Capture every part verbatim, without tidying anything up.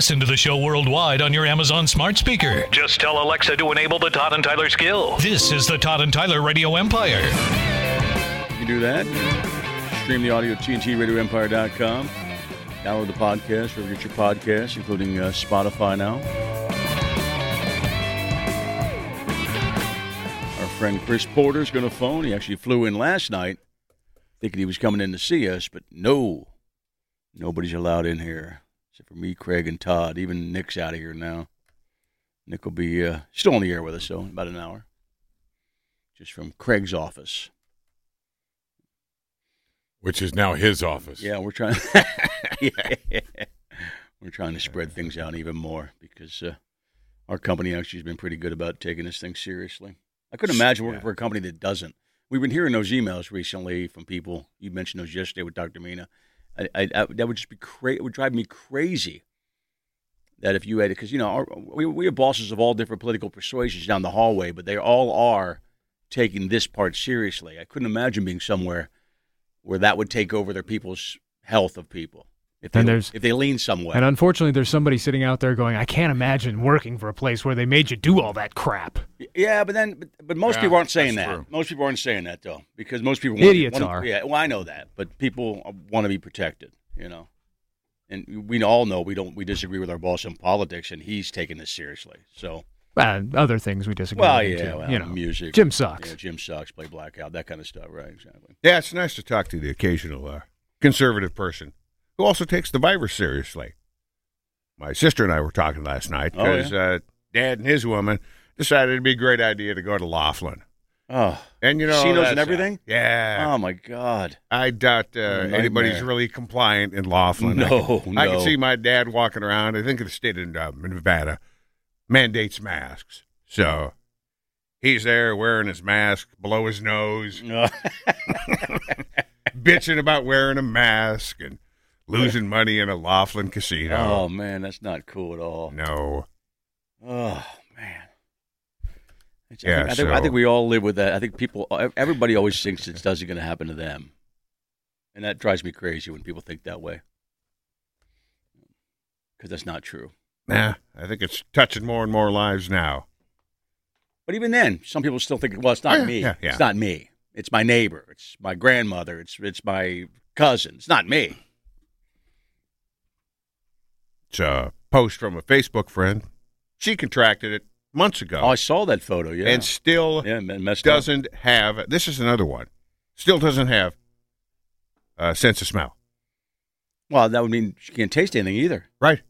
Listen to the show worldwide on your Amazon smart speaker. Just tell Alexa to enable the Todd and Tyler skill. This is the Todd and Tyler Radio Empire. You do that. Stream the audio at T N T radio empire dot com. Download the podcast, wherever you get your podcasts, including uh, Spotify now. Our friend Chris Porter's going to phone. He actually flew in last night thinking he was coming in to see us, but no. Nobody's allowed in here except for me, Craig, and Todd. Even Nick's out of here now. Nick will be uh, still on the air with us, so in about an hour. Just from Craig's office. Which is now his office. Yeah, we're trying. yeah, we're trying to spread things out even more because uh, our company actually has been pretty good about taking this thing seriously. I couldn't imagine working yeah. for a company that doesn't. We've been hearing those emails recently from people. You mentioned those yesterday with Doctor Mina. I, I, I, that would just be crazy. It would drive me crazy that if you had, because you know, our, we we have bosses of all different political persuasions down the hallway, but they all are taking this part seriously. I couldn't imagine being somewhere where that would take over their people's health of people if they, if they lean somewhere. And unfortunately, there's somebody sitting out there going, I can't imagine working for a place where they made you do all that crap. Yeah, but then, but, but most yeah, people aren't saying that. True. Most people aren't saying that, though, because most people... Idiots want to, are. Yeah, well, I know that, but people want to be protected, you know. And we all know we don't. We disagree with our boss in politics, and he's taking this seriously, so... Uh, other things we disagree well, with. Yeah, too. well, you know, music. Jim sucks. Yeah, Jim sucks, play Blackout, that kind of stuff, right, exactly. Yeah, it's nice to talk to the occasional uh, conservative person who also takes the virus seriously. My sister and I were talking last night because oh, yeah? uh, Dad and his woman decided it'd be a great idea to go to Laughlin. Oh, and you know, casinos and everything? Uh, yeah. Oh, my God. I doubt uh, anybody's really compliant in Laughlin. No, I can, no. I can see my dad walking around. I think the state of uh, Nevada mandates masks. So he's there wearing his mask below his nose, bitching about wearing a mask and losing money in a Laughlin casino. Oh, man, that's not cool at all. No. Oh, man. I yeah, think, I, think, so, I think we all live with that. I think people, everybody always thinks it doesn't going to happen to them. And that drives me crazy when people think that way. Because that's not true. Nah, I think it's touching more and more lives now. But even then, some people still think, well, it's not oh, yeah, me. Yeah, yeah. It's not me. It's my neighbor. It's my grandmother. It's it's my cousin. It's not me. It's a post from a Facebook friend. She contracted it months ago. Oh, I saw that photo, yeah. And still yeah, messed doesn't up. have, this is another one, still doesn't have a sense of smell. Well, that would mean she can't taste anything either. Right.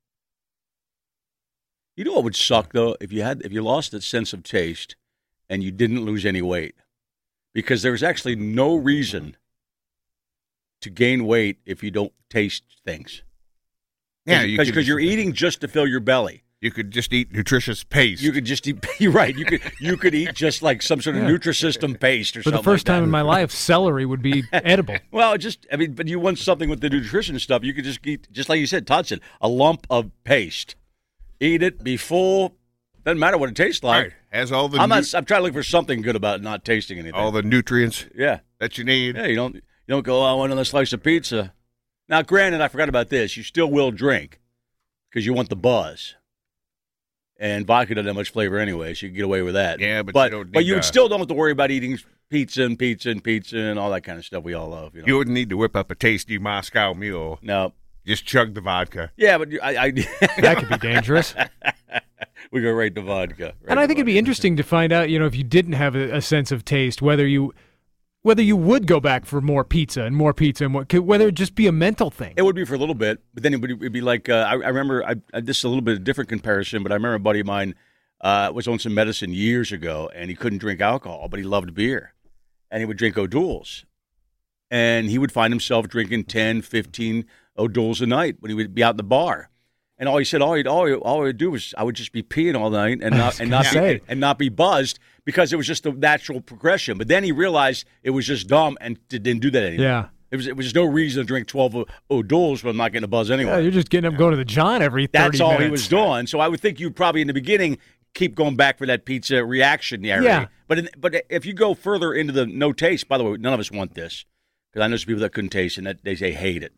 You know what would suck, though, if you had if you lost that sense of taste and you didn't lose any weight? Because there's actually no reason to gain weight if you don't taste things. Yeah, because you you're eating just to fill your belly. You could just eat nutritious paste. You could just eat. You're right. You could you could eat just like some sort of yeah. Nutrisystem paste or For something. For the first like time that. in my life, celery would be edible. Well, just I mean, but you want something with the nutrition stuff. You could just eat, just like you said, Todd said, a lump of paste. Eat it, be full. Doesn't matter what it tastes like. Right. Has all the. I'm nu- not. I'm trying to look for something good about not tasting anything. All the nutrients. Yeah. That you need. Yeah. You don't. You don't go. Oh, I want another slice of pizza. Now, granted, I forgot about this. You still will drink because you want the buzz. And vodka doesn't have much flavor anyway, so you can get away with that. Yeah, but, but you don't but you to, still don't have to worry about eating pizza and pizza and pizza and all that kind of stuff we all love. You know? You wouldn't need to whip up a tasty Moscow Mule. No. Just chug the vodka. Yeah, but I, I that could be dangerous. We go right to vodka. Right and I think vodka. it'd be interesting to find out, you know, if you didn't have a, a sense of taste, whether you whether you would go back for more pizza and more pizza, and more, whether it'd just be a mental thing. It would be for a little bit, but then it would it'd be like, uh, I, I remember, I, I, this is a little bit of a different comparison, but I remember a buddy of mine uh, was on some medicine years ago, and he couldn't drink alcohol, but he loved beer. And he would drink O'Doul's. And he would find himself drinking ten, fifteen O'Doul's a night when he would be out in the bar. And all he said, all he'd, all, he, all he'd do was, I would just be peeing all night and not and not be, and not be buzzed because it was just a natural progression. But then he realized it was just dumb and didn't do that anymore. Yeah. It was, it was just no reason to drink twelve O'Doul's when I'm not getting a buzz anyway. Yeah, you're just getting him going to the John every thirty That's all minutes. he was doing. So I would think you'd probably in the beginning keep going back for that pizza reactionary. Yeah. But in, but if you go further into the no taste, by the way, none of us want this because I know some people that couldn't taste and that they say hate it.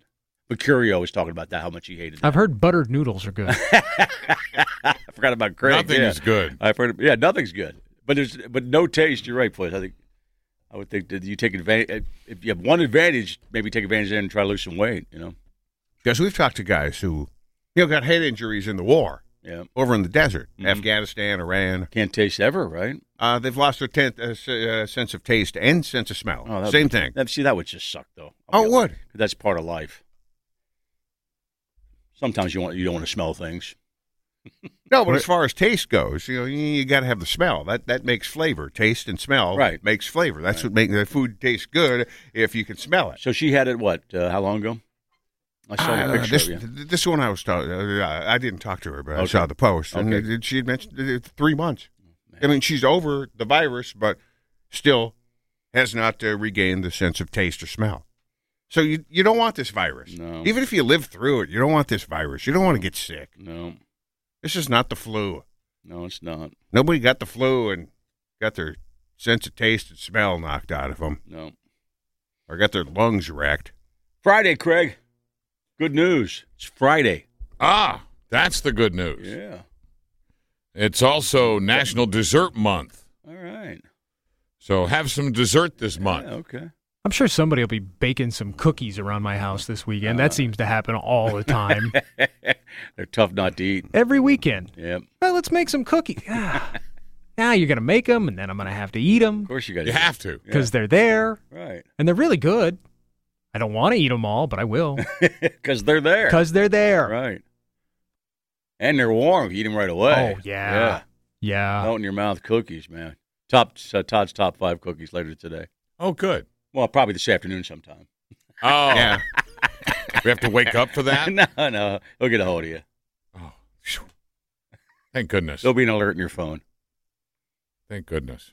Mercurio was talking about that, how much he hated that. I've heard buttered noodles are good. I forgot about Craig. Nothing yeah. is good. I've heard. Yeah, nothing's good. But there's but no taste. You're right, Floyd. I think I would think that you take advantage. If you have one advantage, maybe take advantage of it and try to lose some weight. You know, because we've talked to guys who, you know, got head injuries in the war. Yeah, over in the desert, mm-hmm. Afghanistan, Iran. Can't taste ever, right? Uh, they've lost their ten, uh, uh, sense of taste and sense of smell. Oh, Same would, thing. That, see, that would just suck, though. Oh, it would. That's part of life. Sometimes you want you don't want to smell things. No, but as far as taste goes, you know, you, you got to have the smell. That that makes flavor. Taste and smell right. makes flavor. That's right. what makes the food taste good if you can smell it. So she had it, what, uh, how long ago? I saw uh, the picture this, of you. This one I was talking. Uh, I didn't talk to her, but okay. I saw the post, and okay. it, she had mentioned it, three months. Man. I mean, she's over the virus, but still has not uh, regained the sense of taste or smell. So you you don't want this virus. No. Even if you live through it, you don't want this virus. You don't want to get sick. No. This is not the flu. No, it's not. Nobody got the flu and got their sense of taste and smell knocked out of them. No. Or got their lungs wrecked. Friday, Craig. Good news. It's Friday. Ah, that's the good news. Yeah. It's also National Dessert Month. All right. So have some dessert this month. Yeah, okay. I'm sure somebody will be baking some cookies around my house this weekend. Uh, that seems to happen all the time. They're tough not to eat. Every weekend. Yep. Well, let's make some cookies. Ah. Now you're going to make them, and then I'm going to have to eat them. Of course you got to. You have to. Because yeah. they're there. Right. And they're really good. I don't want to eat them all, but I will. Because they're there. Because they're there. Right. And they're warm. You eat them right away. Oh, yeah. Yeah. Yeah. Melt in your mouth cookies, man. Top uh, Todd's top five cookies later today. Oh, good. Well, probably this afternoon sometime. Oh, Yeah. we have to wake up for that? no, no. He'll get a hold of you. Oh, phew. Thank goodness. There'll be an alert in your phone. Thank goodness.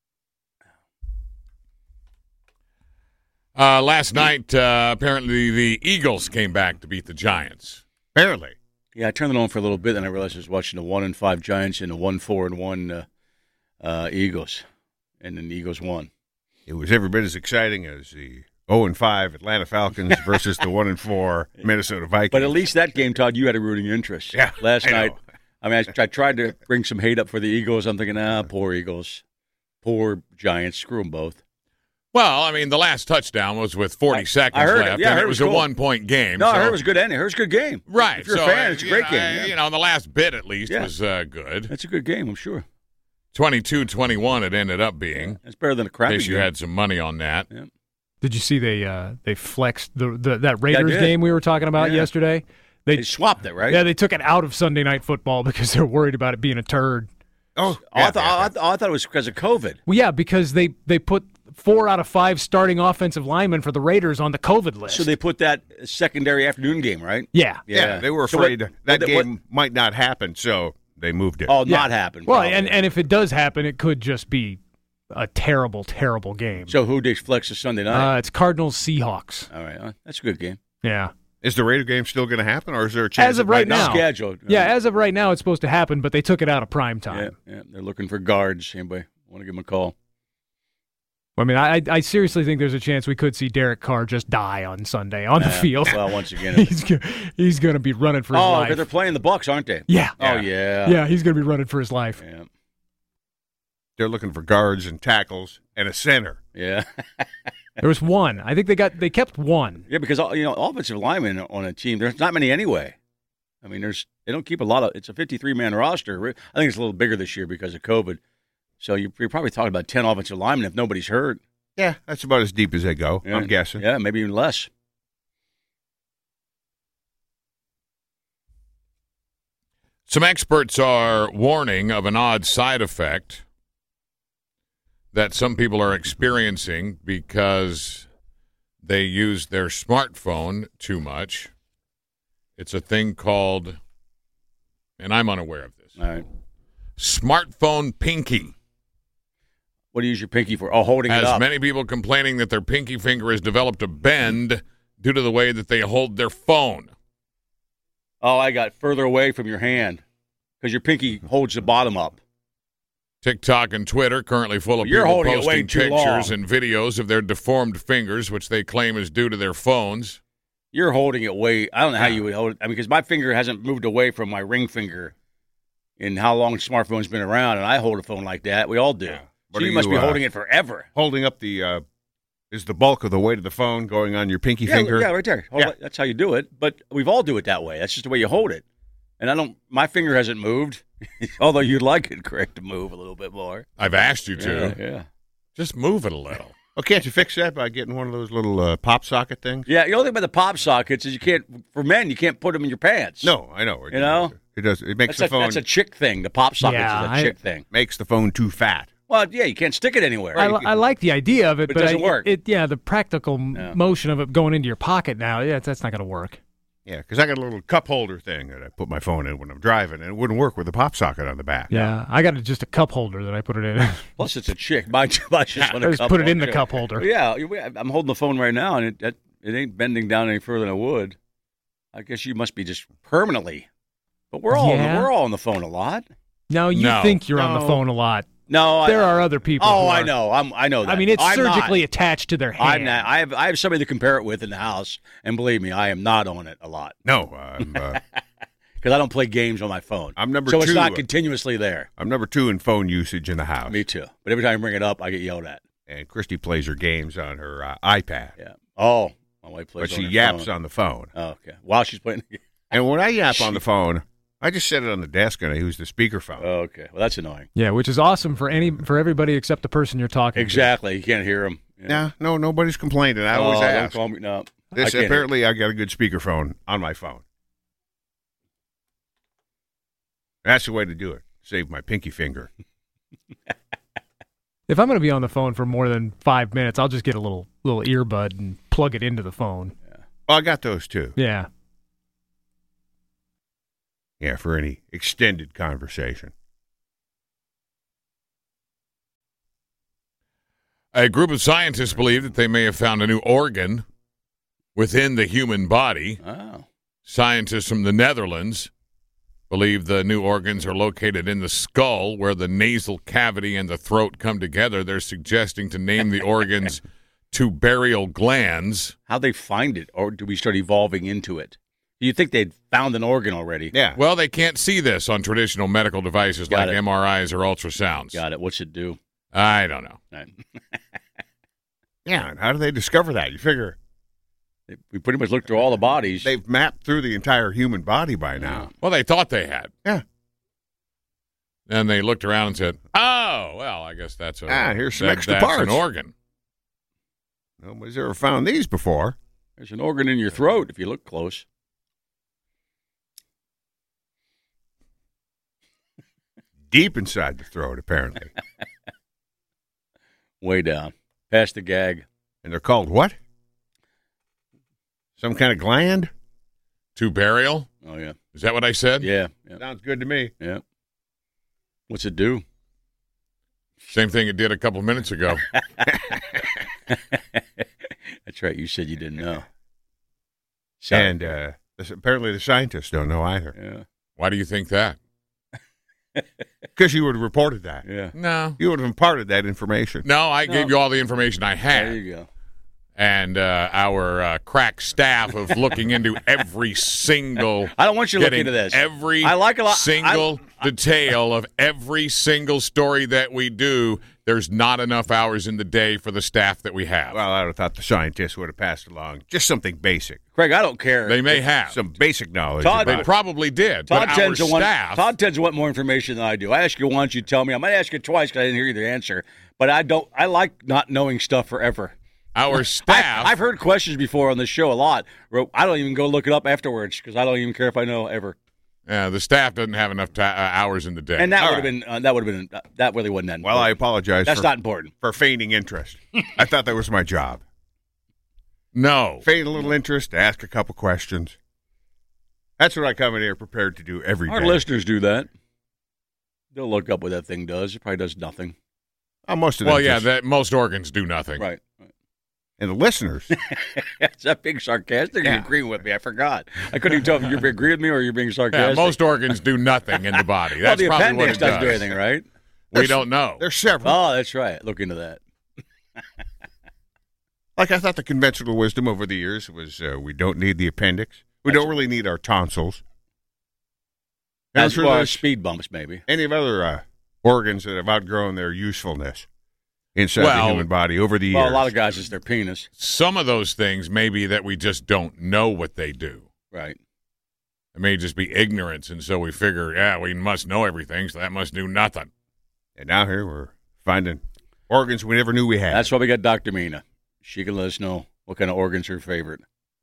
Uh, last night, uh, apparently the Eagles came back to beat the Giants. Apparently. Yeah, I turned it on for a little bit, and I realized I was watching the one and five Giants and the one four and one uh, uh, Eagles, and then the Eagles won. It was every bit as exciting as the oh and five Atlanta Falcons versus the one and four Minnesota Vikings. But at least that game, Todd, you had a rooting interest. Yeah, Last I night, know. I mean, I, I tried to bring some hate up for the Eagles. I'm thinking, ah, poor Eagles. Poor Giants. Screw them both. Well, I mean, the last touchdown was with forty I- seconds I heard it. left, Yeah, I and heard it it was was a cool. one-point game. No, so, I heard it was a good ending. I heard it was a good game. Right. If you're so, a fan, it's a you great know, game. Yeah. You know, the last bit, at least, Yeah. was uh, good. That's a good game, I'm sure. twenty-two twenty-one it ended up being. It's better than a In crappy case you game. had some money on that. Yeah. Did you see they uh, they flexed the, the that Raiders did. game we were talking about Yeah. yesterday? They, They swapped it, right? yeah, they took it out of Sunday Night Football because they're worried about it being a turd. Oh, Oh, yeah, I, thought, yeah, I, th- I thought it was because of COVID. Well, yeah, because they, they put four out of five starting offensive linemen for the Raiders on the COVID list. So they put that secondary afternoon game, right? yeah. yeah, they were So what- afraid that what- game what- might not happen, so they moved it. Oh, Yeah. not happen. Well, probably. and, and if it does happen, it could just be a terrible, terrible game. So who did flex the Sunday night? Uh, it's Cardinals Seahawks. All right, uh, that's a good game. Yeah. Is the Raider game still going to happen, or is there a chance As of it might right not? now. Scheduled. Yeah, as of right now, it's supposed to happen, but they took it out of prime yeah, time. yeah, they're looking for guards. Anybody want to give them a call? I mean, I I seriously think there's a chance we could see Derek Carr just die on Sunday on the Uh, field. Well, once again, if- he's go- he's going to be running for his oh, life. because they're playing the Bucks, aren't they? Yeah. Oh, yeah. Yeah, he's going to be running for his life. Yeah. They're looking for guards and tackles and a center. Yeah. There was one. I think they got they kept one. Yeah, because you know, offensive linemen on a team, there's not many anyway. I mean, there's they don't keep a lot of. It's a fifty-three man roster. I think it's a little bigger this year because of COVID. So you're, you're probably talking about ten offensive linemen if nobody's hurt. Yeah, that's about as deep as they go, Yeah. I'm guessing. Yeah, maybe even less. Some experts are warning of an odd side effect that some people are experiencing because they use their smartphone too much. It's a thing called, and I'm unaware of this, All right. smartphone pinky. What do you use your pinky for? Oh, holding it Has up. many people complaining that their pinky finger has developed a bend due to the way that they hold their phone. Oh, I got further away from your hand because your pinky holds the bottom up. TikTok and Twitter currently full of You're people holding it way posting too pictures long. and videos of their deformed fingers, which they claim is due to their phones. You're holding it way. I don't know how you would hold it. I mean, because my finger hasn't moved away from my ring finger in how long smartphone's been around, and I hold a phone like that. We all do. Yeah. So you must you, be uh, holding it forever. Holding up the uh, is the bulk of the weight of the phone going on your pinky Yeah, finger? yeah, right there. Hold Yeah. it. That's how you do it. But we've all do it that way. That's just the way you hold it. And I don't. My finger hasn't moved, although you'd like it, correct, to move a little bit more. I've asked you to. Yeah, yeah. Just move it a little. Oh, can't you fix that by getting one of those little uh, pop socket things? Yeah, the only thing about the pop sockets is you can't. For men, you can't put them in your pants. No, I know. You know? It does. It makes that's the a, phone that's a chick thing. The pop sockets Yeah, is a I- chick thing. makes the phone too fat. Well, yeah, you can't stick it anywhere. I, li- I like the idea of it, But it but, doesn't I, work. It, yeah, the practical m Yeah. motion of it going into your pocket now, yeah, that's not going to work. Yeah, because I got a little cup holder thing that I put my phone in when I'm driving, and it wouldn't work with the pop socket on the back. Yeah, I got a, just a cup holder that I put it in. Plus, it's a chick. My, my just want I a just cup put it in holder. the cup holder. Yeah, you- I'm holding the phone right now, and it it, it ain't bending down any further than it would. I guess you must be just permanently. But we're all Yeah. we're all on the phone a lot. No, you No. think you're on the No. phone a lot. No, There I, are other people. Oh, who I are. know. I'm. I know that. I mean, it's I'm surgically Not. attached to their hand. I'm not. I have. I have somebody to compare it with in the house, and believe me, I am not on it a lot No, I'm uh, because I don't play games on my phone. I'm number so two. it's not continuously there. I'm number two in phone usage in the house. Me too. But every time I bring it up, I get yelled at. And Christy plays her games on her uh, iPad, Yeah. Oh, my wife plays. but she on her yaps phone. on the phone. Oh, okay. While she's playing. And when I yap on the phone, I just set it on the desk and I use the speakerphone. Oh, okay. Well, that's annoying. Yeah, which is awesome for any for everybody except the person you're talking Exactly. You can't hear them. Nah, no, nobody's complaining. I oh, always don't ask. call me. No. I This can't apparently I got a good speakerphone on my phone. That's the way to do it. Save my pinky finger. to. If I'm going to be on the phone for more than five minutes, I'll just get a little little earbud and plug it into the phone. Oh, I got those too. Yeah. Yeah, for any extended conversation. A group of scientists believe that they may have found a new organ within the human body. Oh. Scientists from the Netherlands believe the new organs are located in the skull, where the nasal cavity and the throat come together. They're suggesting to name the organs tubarial glands. How'd they find it? Or do we start evolving into it? Do you think they'd found an organ already? Yeah. Well, they can't see this on traditional medical devices Got like it. M R Is or ultrasounds. Got it. What's it do? I don't know. Right. Yeah, and how do they discover that? You figure We pretty much looked through all the bodies. they've mapped through the entire human body by now. Well, they thought they had. Yeah. Then they looked around and said, "Oh, well, I guess that's a Ah, here's some that- extra that's parts." an organ." Nobody's ever found these before. There's an organ in your throat if you look close. Deep inside the throat, apparently. Way down. Past the gag. And they're called what? Some kind of gland? Tubarial? Oh, yeah. Is that what I said? Yeah. Yeah. Sounds good to me. yeah. What's it do? Same thing it did a couple minutes ago. That's right. You said you didn't know. And uh, this, apparently the scientists don't know either. Yeah. Why do you think that? Because you would have reported that. Yeah. No. You would have imparted that information. No, I No. gave you all the information I There had. you go. And uh, our uh, crack staff of looking into every single I don't want you to look getting into this. every I like a lot- single detail of every single story that we do. There's not enough hours in the day for the staff that we have. Well, I would have thought the scientists would have passed along just something basic. Craig, I don't care. They may have. Some basic knowledge. Todd- about They it. probably did. Todd but our tends to want. staff, Todd tends to want more information than I do. I ask you once, you tell me. I might ask you twice because I didn't hear you the answer. But I don't. I like not knowing stuff forever. our staff, I, I've heard questions before on this show a lot. where I don't even go look it up afterwards because I don't even care if I know ever. yeah, the staff doesn't have enough ta- uh, hours in the day. And that All would have right. been. Uh, that would have been. Uh, that really wasn't that. Well, I important. apologize That's for, not important. for feigning interest. I thought that was my job. no. Feign a little interest, ask a couple questions. That's what I come in here prepared to do every day. Our listeners do that. They'll look up what that thing does. It probably does nothing. Oh, most of them Well, yeah, just- that most organs do nothing. Right. right. and the listeners. Is that being sarcastic? Or Yeah. you agreeing with me? I forgot. I couldn't even tell if you're agreeing with me or you're being Yeah, sarcastic. most organs do nothing in the body. well, That's the probably appendix what it doesn't does. do anything, right? We don't know. There's several. Oh, that's right. Look into that. Like I thought the conventional wisdom over the years was uh, we don't need the appendix. We That's don't really need our tonsils. As for well those- as speed bumps, maybe. Any of other uh, organs that have outgrown their usefulness inside Well- the human body over the Well, years. a lot of guys, it's their penis. Some of those things may be that we just don't know what they do. Right. It may just be ignorance, and so we figure, yeah, we must know everything, so that must do nothing. And now here we're finding organs we never knew we had. That's why we got Doctor Mina. She can let us know what kind of organ's her favorite.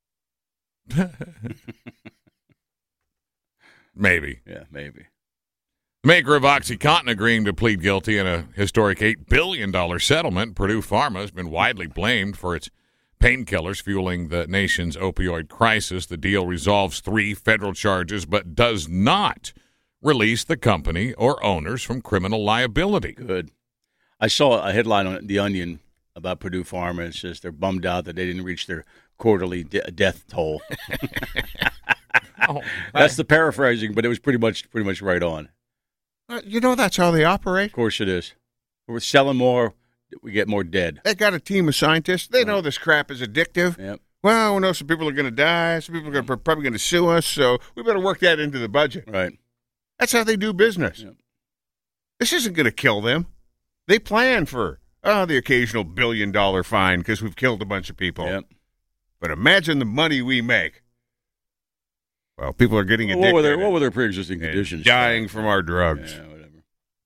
Maybe. Yeah, maybe. The maker of OxyContin agreeing to plead guilty in a historic eight billion dollars settlement. Purdue Pharma has been widely blamed for its painkillers fueling the nation's opioid crisis. The deal resolves three federal charges but does not release the company or owners from criminal liability. Good. I saw a headline on The Onion about Purdue Pharma. It says they're bummed out that they didn't reach their quarterly de- death toll. Oh, That's the paraphrasing, but it was pretty much pretty much right on. Uh, you know that's how they operate. Of course it is. We're selling more, we get more dead. They got a team of scientists. They know this crap is addictive. Yep. Well, we know some people are going to die. Some people are gonna, probably going to sue us, so we better work that into the budget. Right. That's how they do business. Yep. This isn't going to kill them. They plan for oh, the occasional billion-dollar fine because we've killed a bunch of people. Yep. But imagine the money we make. Well, people are getting Well, addicted. what were their what were their pre-existing and conditions? dying from our drugs. Yeah, whatever.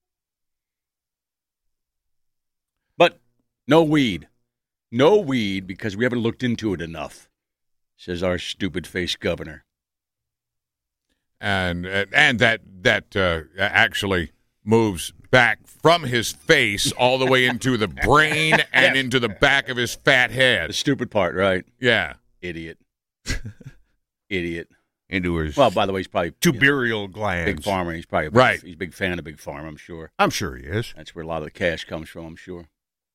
But no weed. No weed because we haven't looked into it enough, says our stupid face governor. and and that that uh, actually moves back from his face all the way into the brain and into the back of his fat The head. stupid part, right? Yeah. Idiot. Idiot. Into his Well, by the way, he's probably you know, tubercle glands. big farmer. He's probably a big, Right. He's a big fan of Big Farm, I'm sure. I'm sure he is. That's where a lot of the cash comes from, I'm sure.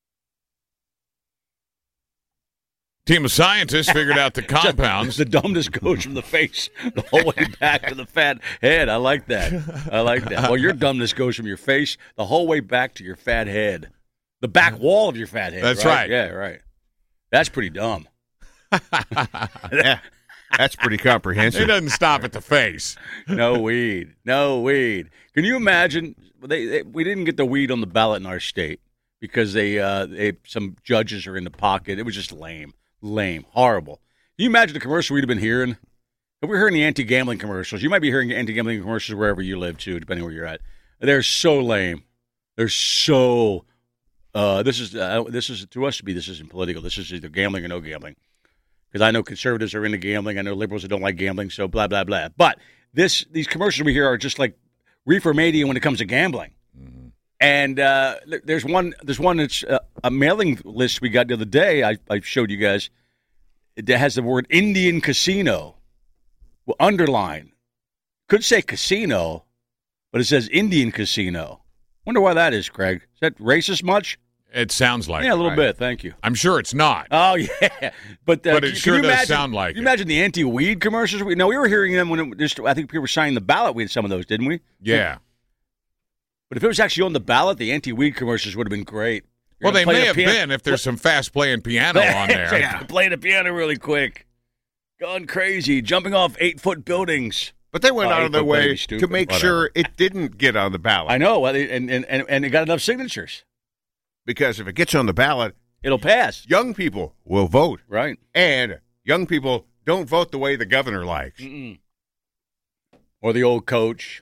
Team of scientists figured out the compounds. The dumbness goes from the face the whole way back to the fat head. I like that. I like that. Well, your dumbness goes from your face the whole way back to your fat head. The back wall of your fat head. That's right. right. Yeah, right. That's pretty dumb. Yeah, that's pretty It comprehensive. doesn't stop at the face. No weed. No weed. Can you imagine? They, they we didn't get the weed on the ballot in our state because they uh they some judges are in the pocket. It was just lame, lame, horrible. Can you imagine the commercial we'd have been hearing? If we're hearing the anti-gambling commercials, you might be hearing anti-gambling commercials wherever you live too, depending where you're at. They're so lame. They're so. Uh, this is uh, this is to us to be. This isn't political. This is either gambling or no gambling. Because I know conservatives are into gambling. I know liberals that don't like gambling. So blah blah blah. But this these commercials we hear are just like reefer mania when it comes to gambling. Mm-hmm. And uh, there's one there's one that's uh, a mailing list we got the other day. I, I showed you guys. It has the word Indian casino. Well, underline. Could say casino, but it says Indian casino. Wonder why that is, Craig. Is that racist much? It sounds like Yeah, a it, little right? bit. Thank you. I'm sure it's not. Oh yeah, but uh, But it can sure you does imagine, sound like Can you it. imagine the anti-weed commercials? We, no, we were hearing them when it just. I think people were signing the ballot. We had some of those, didn't we? Yeah. But if it was actually on the ballot, the anti-weed commercials would have been great. You're Well, they gonna play may the have piano- been if there's some fast playing piano on there. Yeah, play the piano really quick. Going crazy, jumping off eight-foot buildings. But they went Oh, out of their eight-foot baby, way stupid. to make Whatever. sure it didn't get on the ballot. I know, well, they- and and and, and it got enough signatures. Because if it gets on the ballot, It'll pass. young people will vote. Right. And young people don't vote the way the governor likes. Mm-mm. Or the old coach.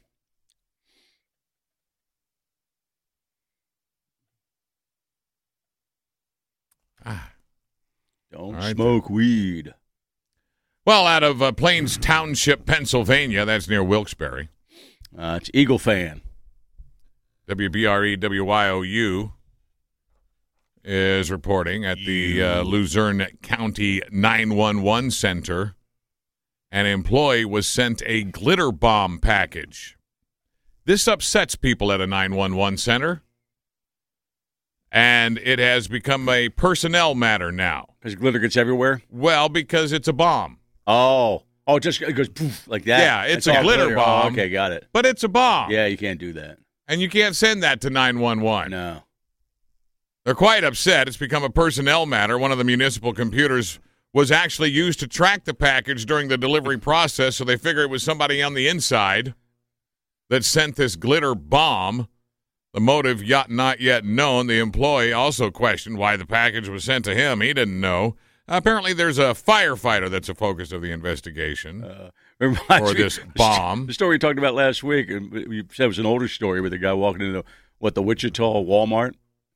Ah. Don't All right. smoke weed. Well, out of uh, Plains Township, Pennsylvania, that's near Wilkes-Barre. Uh, it's Eagle fan. W B R E W Y O U is reporting at the uh, Luzerne County nine one one Center. An employee was sent a glitter bomb package. This upsets people at a nine one one center, and it has become a personnel matter now. Because glitter gets everywhere? Well, because it's a bomb, Oh. Oh, it just it goes poof like that? Yeah, it's That's a all glitter Oh, bomb. okay, got it. but it's a bomb. Yeah, you can't do that. And you can't send that to nine one one. No. They're quite upset. It's become a personnel matter. One of the municipal computers was actually used to track the package during the delivery process, so they figure it was somebody on the inside that sent this glitter bomb. The motive yet not yet known. The employee also questioned why the package was sent to him. He didn't know. Apparently, there's a firefighter that's a focus of the investigation uh, for this bomb. The story we talked about last week, and you said it was an older story with a guy walking into, what, the Wichita Walmart?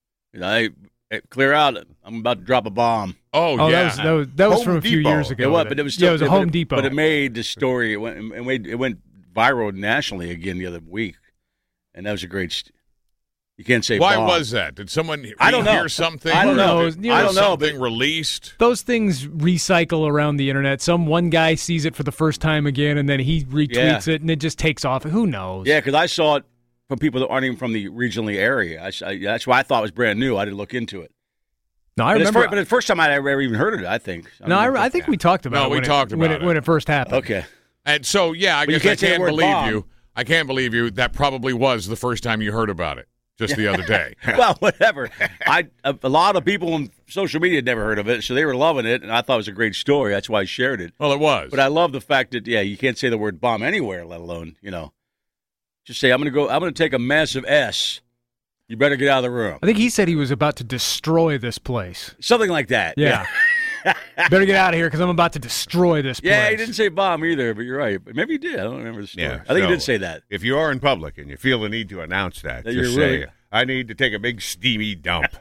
I hey, clear out. I'm about to drop a bomb. Oh, oh yeah. That was, that was, that was Home from a few Depot. years ago. It was, but it was still, yeah, it was a it, Home but Depot. But it made the story, it went, it went, it went viral nationally again the other week. And that was a great st- You can't say Why bomb. was that? Did someone re- I don't know. hear something? I don't know. You know I don't know. Something But released? Those things recycle around the internet. Some one guy sees it for the first time again, and then he retweets Yeah. it, and it just takes off. Who knows? Yeah, because I saw it from people that aren't even from the regionally area. I, I, that's why I thought it was brand new. I didn't look into it. No, I but remember. It's, but it's the first time I'd ever even heard of it, I think. I no, remember. I, I think we talked about No, it. we when talked it, about when it, it. when it first happened. Okay. And so, yeah, I But you guess I can't say the can't word believe bomb. you. I can't believe you. That probably was the first time you heard about it, just the other day. Well, whatever. I a, a lot of people on social media had never heard of it, so they were loving it, and I thought it was a great story. That's why I shared it. Well, it was. But I love the fact that, yeah, you can't say the word bomb anywhere, let alone, you know, just say, I'm going to go, I'm going to take a massive S. You better get out of the room. I think he said he was about to destroy this place. Something like that. Yeah. Better get out of here because I'm about to destroy this place. Yeah, he didn't say bomb either, but you're right. But maybe he did. I don't remember the story. Yeah, I think so he did say that. If you are in public and you feel the need to announce that, That just you're say, really- I need to take a big steamy dump.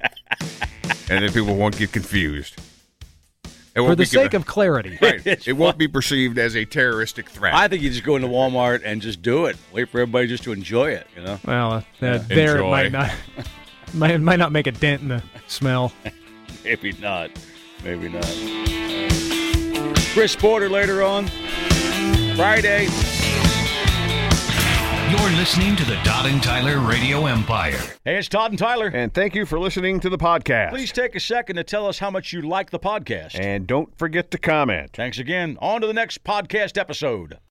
And then people won't get confused. It For won't the be sake con- of clarity. Right. It's It won't be perceived as a terroristic threat. I think you just go into Walmart and just do it. Wait for everybody just to enjoy it, you know? Well, uh, there it Enjoy. might not might, might not make a dent in the smell. Maybe not. Maybe not. Chris Porter later on. Friday. You're listening to the Todd and Tyler Radio Empire. Hey, it's Todd and Tyler. And thank you for listening to the podcast. Please take a second to tell us how much you like the podcast. And don't forget to comment. Thanks again. On to the next podcast episode.